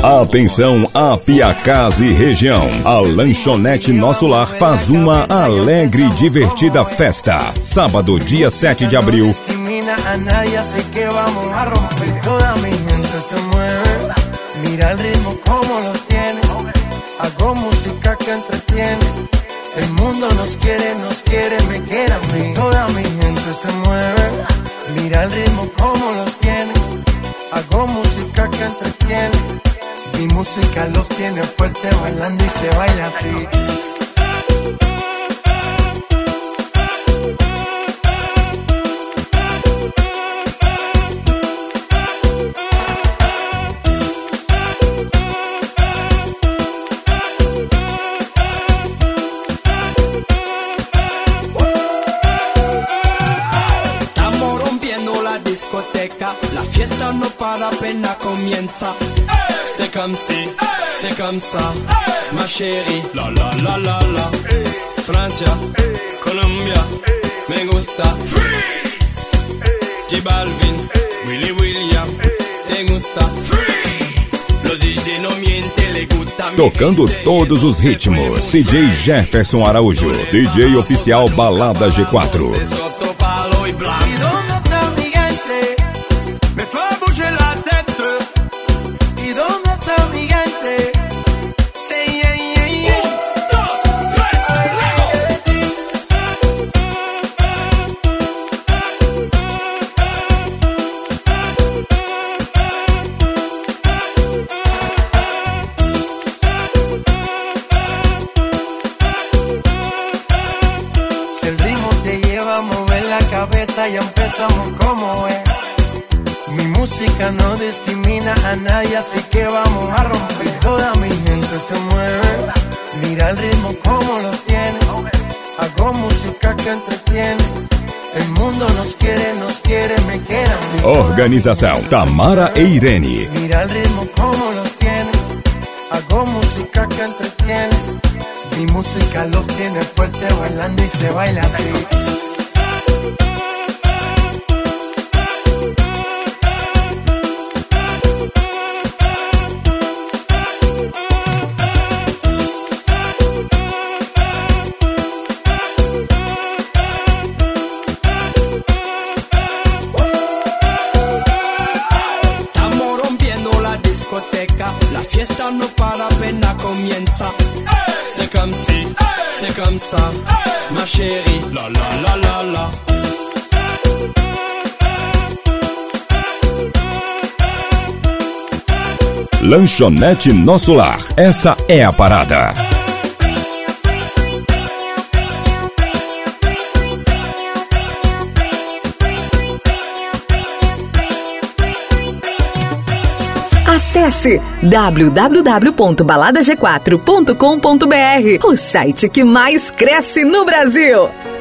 Atenção, Apiacás e região. A Lanchonete Nosso Lar faz uma alegre e divertida festa. Sábado, dia 7 de abril. Mira el ritmo como los tiene. Hago música que entretiene. El mundo nos quiere, me quiere a mí. Toda mi gente se mueve. Mira el ritmo como los tiene. Hago música que entretiene. Mi música los tiene fuerte bailando y se baila así. La fiesta no para, apenas comienza. C'est comme si, c'est comme ça, ma chérie. La la la la la. Francia, Colombia, me gusta. Freeze. J Balvin, Willy William, te gusta. Freeze. Los DJ no miente, le gusta. Tocando todos os ritmos, DJ Jefferson Araújo, DJ oficial Balada G4. Ya empezamos como es. Mi música no discrimina a nadie, así que vamos a romper. Toda mi gente se mueve. Mira el ritmo como los tiene. Hago música que entretiene. El mundo nos quiere, me quiere a mí. Organização Tamara e Irene. Mira el ritmo como los tiene. Hago música que entretiene. Mi música los tiene fuerte bailando y se baila así. La fiesta no para, apenas comienza. C'est comme si, c'est comme ça, ma chérie. La la la la la. Lanchonete Nosso Lar, essa é a parada. Acesse www.baladag4.com.br, o site que mais cresce no Brasil.